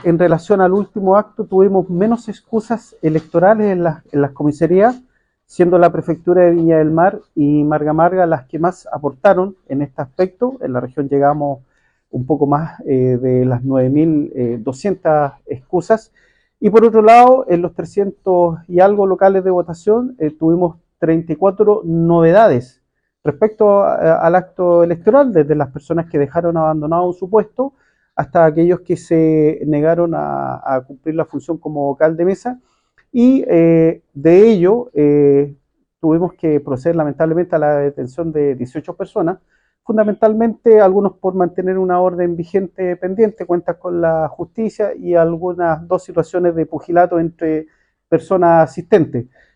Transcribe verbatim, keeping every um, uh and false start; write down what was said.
en relación al último acto, tuvimos menos excusas electorales en las, en las comisarías, siendo la prefectura de Viña del Mar y Marga Marga las que más aportaron en este aspecto. En la región llegamos un poco más eh, de las nueve mil doscientas excusas. Y por otro lado, en los trescientos y algo locales de votación, eh, tuvimos treinta y cuatro novedades respecto a, al acto electoral, desde las personas que dejaron abandonado su puesto hasta aquellos que se negaron a, a cumplir la función como vocal de mesa. Y eh, de ello eh, tuvimos que proceder lamentablemente a la detención de dieciocho personas, fundamentalmente algunos por mantener una orden vigente pendiente, cuentas con la justicia, y algunas dos situaciones de pugilato entre personas asistentes.